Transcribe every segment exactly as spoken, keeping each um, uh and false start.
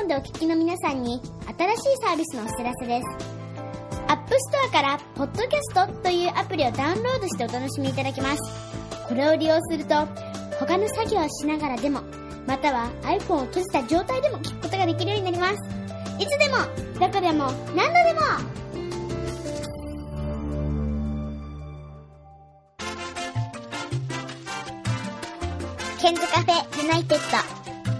iPhone でお聞きの皆さんに新しいサービスのお知らせです。App Store からポッドキャストというアプリをダウンロードしてお楽しみいただけます。これを利用すると他の作業をしながらでも、または iPhone を閉じた状態でも聞くことができるようになります。いつでもどこでも何度でも。ケンズカフェユナイテッド。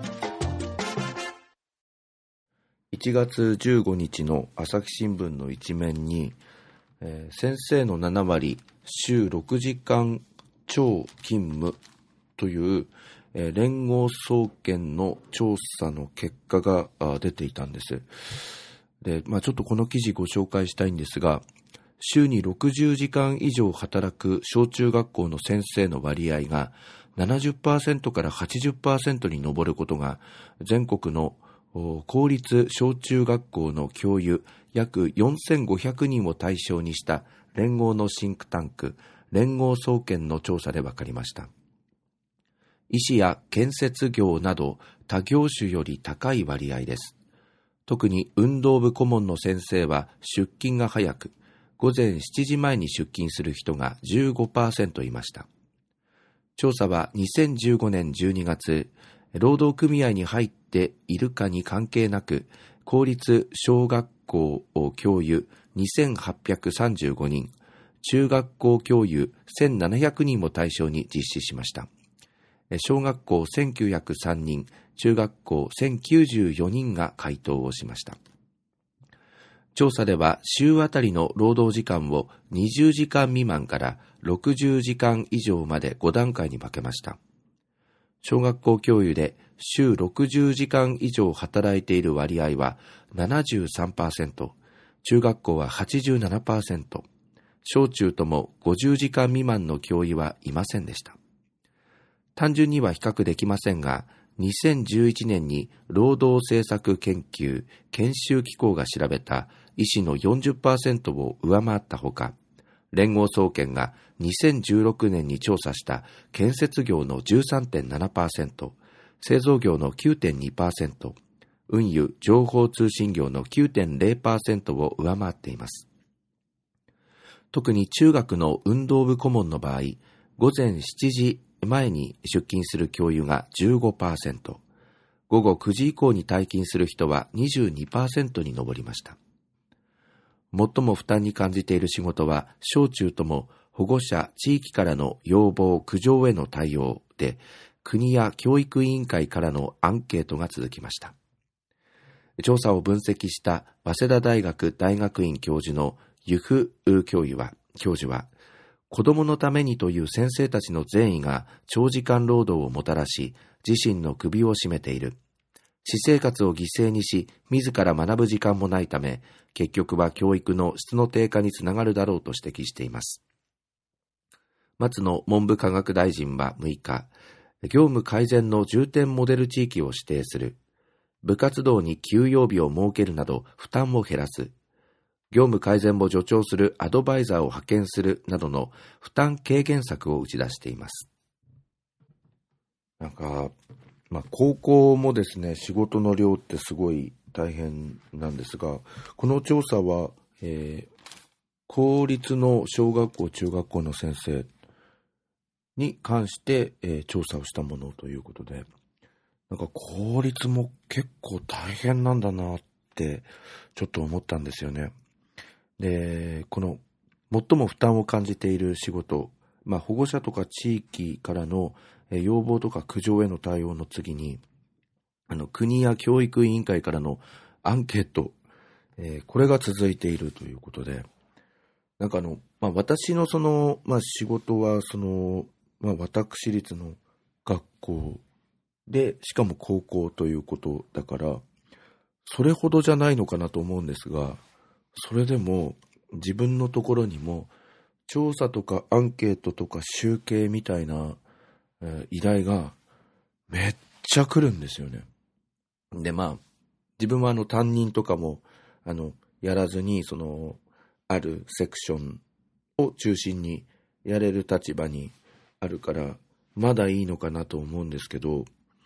いちがつじゅうごにちの朝日新聞の一面に、えー、先生のななわり週ろくじかん超勤務という、えー、連合総研の調査の結果が出ていたんです。で、まあ、ちょっとこの記事ご紹介したいんですが、週にろくじゅうじかん以上働く小中学校の先生の割合が ななじゅっパーセント から はちじゅっパーセント に上ることが全国の公立小中学校の教諭約よんせんごひゃくにんを対象にした連合のシンクタンク連合総研の調査で分かりました。医師や建設業など他業種より高い割合です。特に運動部顧問の先生は出勤が早く、午前しちじまえに出勤する人が じゅうごパーセント いました。調査はにせんじゅうごねんじゅうにがつ、労働組合に入っているかに関係なく、公立小学校教諭にせんはっぴゃくさんじゅうごにん、中学校教諭せんななひゃくにんを対象に実施しました。小学校せんきゅうひゃくさんにん、中学校せんきゅうじゅうよにんが回答をしました。調査では週あたりの労働時間をにじゅうじかん未満からろくじゅうじかん以上までごだんかいに分けました。小学校教諭で週ろくじゅうじかん以上働いている割合は ななじゅうさんパーセント、中学校は はちじゅうななパーセント、小中ともごじゅうじかん未満の教諭はいませんでした。単純には比較できませんが、にせんじゅういちねんに労働政策研究研修機構が調べた医師の よんじゅっパーセント を上回ったほか、連合総研がにせんじゅうろくねんに調査した建設業の じゅうさんてんななパーセント、製造業の きゅうてんにパーセント、運輸・情報通信業の きゅうてんぜろパーセント を上回っています。特に中学の運動部顧問の場合、午前しちじまえに出勤する教諭が じゅうごパーセント、午後くじ以降に退勤する人は にじゅうにパーセント に上りました。最も負担に感じている仕事は小中とも保護者・地域からの要望・苦情への対応で、国や教育委員会からのアンケートが続きました。調査を分析した早稲田大学大学院教授のユフ教授は、教授は子どものためにという先生たちの善意が長時間労働をもたらし、自身の首を絞めている。私生活を犠牲にし、自ら学ぶ時間もないため、結局は教育の質の低下につながるだろうと指摘しています。松野文部科学大臣はむいか、業務改善の重点モデル地域を指定する。部活動に休養日を設けるなど負担を減らす。業務改善を助長するアドバイザーを派遣するなどの負担軽減策を打ち出しています。なんか、まあ、高校もですね、仕事の量ってすごい大変なんですが、この調査は、えー、公立の小学校、中学校の先生に関して、えー、調査をしたものということで、なんか公立も結構大変なんだなってちょっと思ったんですよね。で、この最も負担を感じている仕事、まあ、保護者とか地域からの要望とか苦情への対応の次に、あの国や教育委員会からのアンケート、えー、これが続いているということで、なんかあの、まあ、私のその、まあ、仕事はその、まあ、私立の学校で、しかも高校ということだから、それほどじゃないのかなと思うんですが、それでも自分のところにも調査とかアンケートとか集計みたいな、えー、依頼がめっちゃ来るんですよね。で、まあ自分はあの担任とかもあのやらずに、そのあるセクションを中心にやれる立場にあるからまだいいのかなと思うんですけど、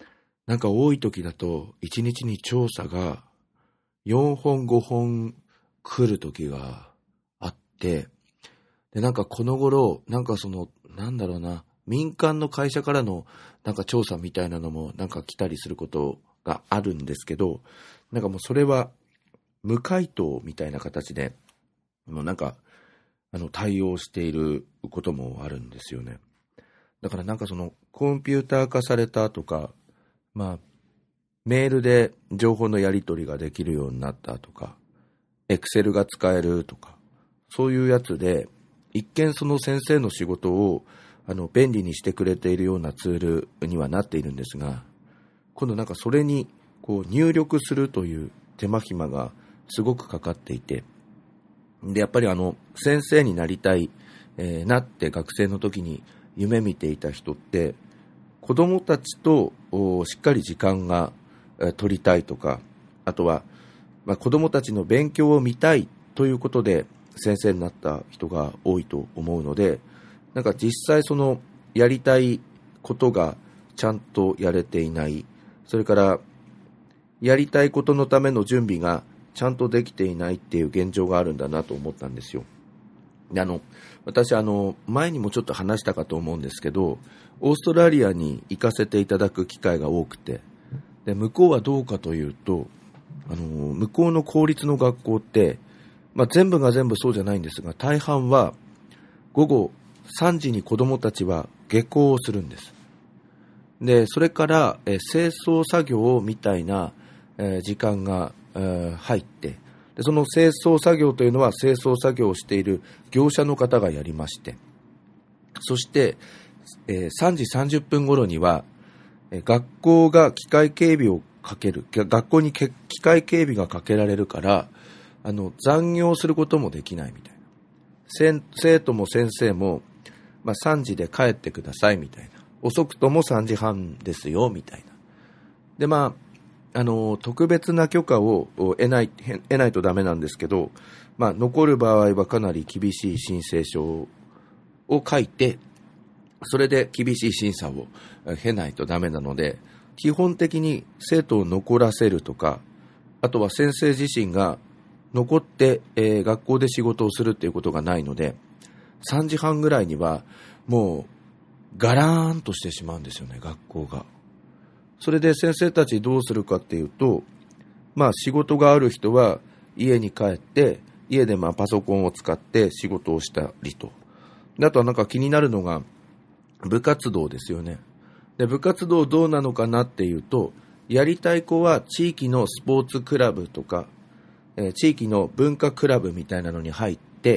なんか多い時だといちにちに調査がよんほんごほん来る時があって、でなんかこの頃なんかそのなんだろうな、民間の会社からのなんか調査みたいなのもなんか来たりすることがあるんですけど、なんかもうそれは無回答みたいな形でもうなんかあの対応していることもあるんですよね。だからなんかそのコンピューター化されたとか、まあメールで情報のやり取りができるようになったとか、エクセルが使えるとか、そういうやつで一見その先生の仕事をあの便利にしてくれているようなツールにはなっているんですが、今度なんかそれにこう入力するという手間暇がすごくかかっていて、でやっぱりあの先生になりたい、えー、なって学生の時に夢見ていた人って子どもたちとしっかり時間が、えー、取りたいとか、あとは、まあ、子どもたちの勉強を見たいということで先生になった人が多いと思うので、なんか実際そのやりたいことがちゃんとやれていない、それからやりたいことのための準備がちゃんとできていないっていう現状があるんだなと思ったんですよ。であの私あの前にもちょっと話したかと思うんですけど、オーストラリアに行かせていただく機会が多くて、で向こうはどうかというと、あの向こうの公立の学校って、まあ、全部が全部そうじゃないんですが、大半は午後さんじに子どもたちは下校をするんです。でそれからえ清掃作業みたいなえ時間がえ入って、でその清掃作業というのは清掃作業をしている業者の方がやりまして、そして、えー、さんじさんじゅっぷん頃には、えー、学校が機械警備をかける、学校に機械警備がかけられるから、あの残業することもできないみたいな、生徒も先生も、まあ、さんじで帰ってくださいみたいな、遅くともさんじはんですよみたいな。でまああの特別な許可を得ない、得ないとダメなんですけど、まあ、残る場合はかなり厳しい申請書を書いて、それで厳しい審査を経ないとダメなので、基本的に生徒を残らせるとか、あとは先生自身が残って、えー、学校で仕事をするっていうことがないので、さんじはんぐらいにはもうガラーンとしてしまうんですよね、学校が。それで先生たちどうするかっていうと、まあ仕事がある人は家に帰って家でまあパソコンを使って仕事をしたりと。であとはなんか気になるのが部活動ですよね。で部活動どうなのかなっていうと、やりたい子は地域のスポーツクラブとか、えー、地域の文化クラブみたいなのに入って、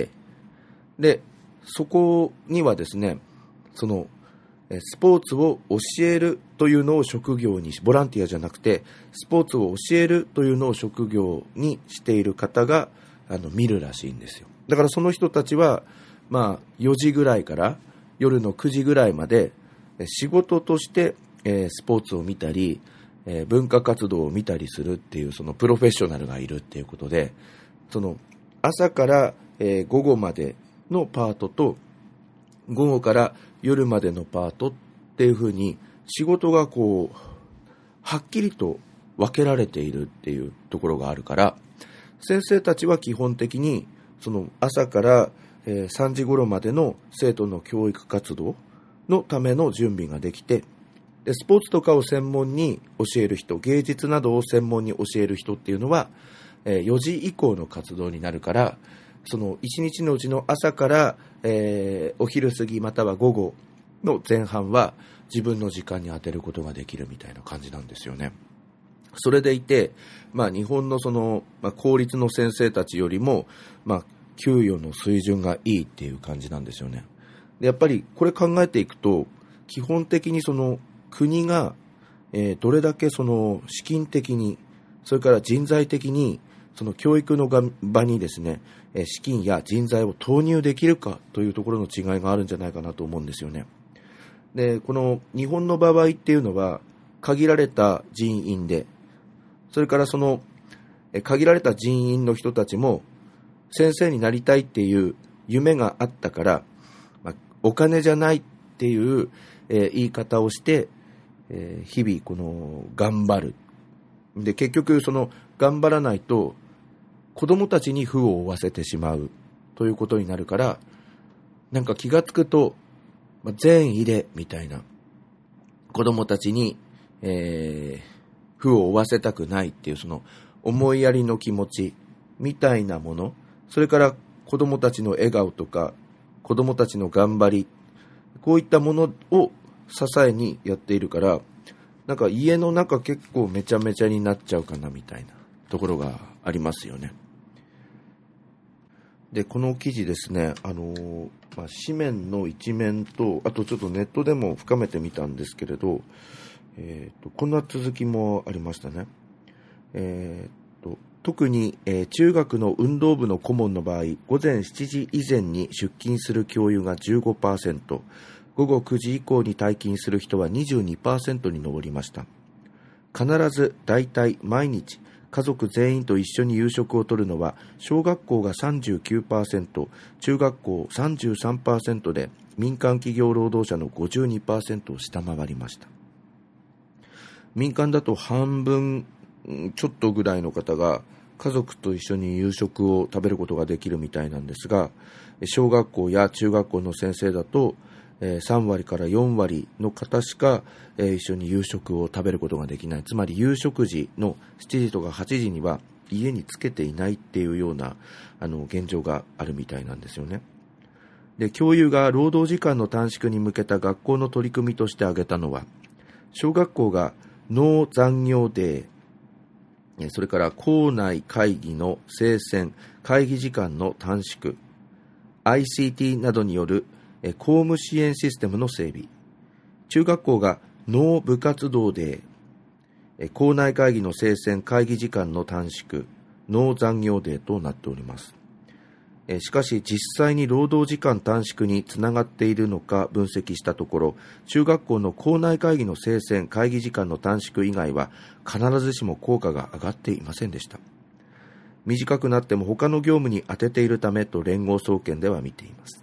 でそこにはですね、そのスポーツを教えるというのを職業にし、ボランティアじゃなくてスポーツを教えるというのを職業にしている方があの見るらしいんですよ。だからその人たちは、まあ、よじぐらいから夜のくじぐらいまで仕事として、えー、スポーツを見たり、えー、文化活動を見たりするっていう、そのプロフェッショナルがいるっていうことで、その朝から、えー、午後までのパートと午後から夜までのパートっていう風に仕事がこうはっきりと分けられているっていうところがあるから、先生たちは基本的にその朝からさんじ頃までの生徒の教育活動のための準備ができて、でスポーツとかを専門に教える人、芸術などを専門に教える人っていうのはよじ以降の活動になるから、そのいちにちのうちの朝から、えー、お昼過ぎまたは午後の前半は自分の時間に当てることができるみたいな感じなんですよね。それでいて、まあ、日本のその、まあ、公立の先生たちよりも、まあ、給与の水準がいいっていう感じなんですよね。でやっぱりこれ考えていくと、基本的にその国が、えー、どれだけその資金的に、それから人材的にその教育の場にですね、資金や人材を投入できるかというところの違いがあるんじゃないかなと思うんですよね。で、この日本の場合っていうのは限られた人員で、それからその限られた人員の人たちも先生になりたいっていう夢があったから、まあ、お金じゃないっていう、えー、言い方をして、 えー、日々この頑張る。で、結局その頑張らないと子供たちに負を負わせてしまうということになるから、なんか気がつくと、まあ、全入れみたいな、子供たちに、えー、負を負わせたくないっていうその思いやりの気持ちみたいなもの、それから子供たちの笑顔とか子供たちの頑張り、こういったものを支えにやっているから、なんか家の中結構めちゃめちゃになっちゃうかなみたいなところがありますよね。で、この記事ですね、あのーまあ、紙面の一面と、あとちょっとネットでも深めてみたんですけれど、えーと、こんな続きもありましたね。えーと、特に、えー、中学の運動部の顧問の場合、午前しちじ以前に出勤する教諭が じゅうごパーセント、午後くじ以降に退勤する人は にじゅうにパーセント に上りました。必ず、大体、毎日、家族全員と一緒に夕食をとるのは、小学校が さんじゅうきゅうパーセント、中学校 さんじゅうさんパーセント で、民間企業労働者の ごじゅうにパーセント を下回りました。民間だと半分ちょっとぐらいの方が家族と一緒に夕食を食べることができるみたいなんですが、小学校や中学校の先生だとさんわりからよんわりの方しか一緒に夕食を食べることができない。つまり夕食時のしちじとかはちじには家につけていないっていうようなあの現状があるみたいなんですよね。で、教諭が労働時間の短縮に向けた学校の取り組みとして挙げたのは、小学校がノー残業デー、それから校内会議の精選、会議時間の短縮、アイシーティー などによる公務支援システムの整備、中学校がノー部活動デー、校内会議の精選、会議時間の短縮、ノー残業デーとなっております。しかし実際に労働時間短縮につながっているのか分析したところ、中学校の校内会議の精選、会議時間の短縮以外は必ずしも効果が上がっていませんでした。短くなっても他の業務に当てているためと連合総研では見ています。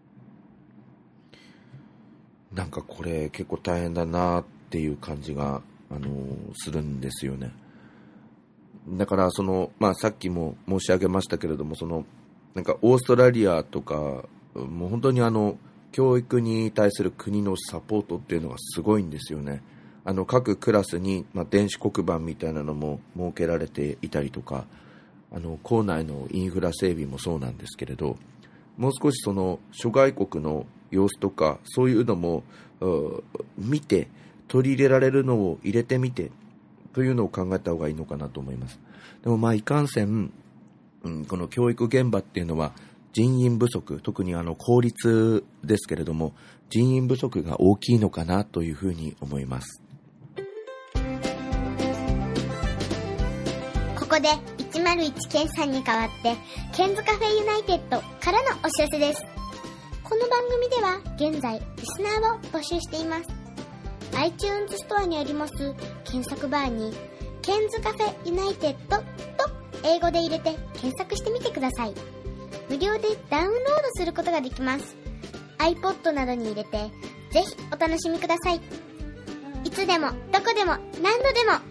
なんかこれ結構大変だなっていう感じが、あのー、するんですよね。だからその、まあ、さっきも申し上げましたけれども、そのなんかオーストラリアとかもう本当にあの教育に対する国のサポートっていうのがすごいんですよね。あの各クラスに、まあ、電子黒板みたいなのも設けられていたりとか、あの校内のインフラ整備もそうなんですけれど、もう少しその諸外国の様子とかそういうのも見て取り入れられるのを入れてみてというのを考えた方がいいのかなと思います。でもまあいかんせん、うん、この教育現場っていうのは人員不足、特にあの公立ですけれども人員不足が大きいのかなというふうに思います。 ここでいちまるいちケンさんに代わってケンズカフェユナイテッドからのお知らせです。この番組では現在リスナーを募集しています。 iTunes ストアにあります検索バーにケンズカフェユナイテッドと英語で入れて検索してみてください。無料でダウンロードすることができます。 iPod などに入れてぜひお楽しみください。いつでもどこでも何度でも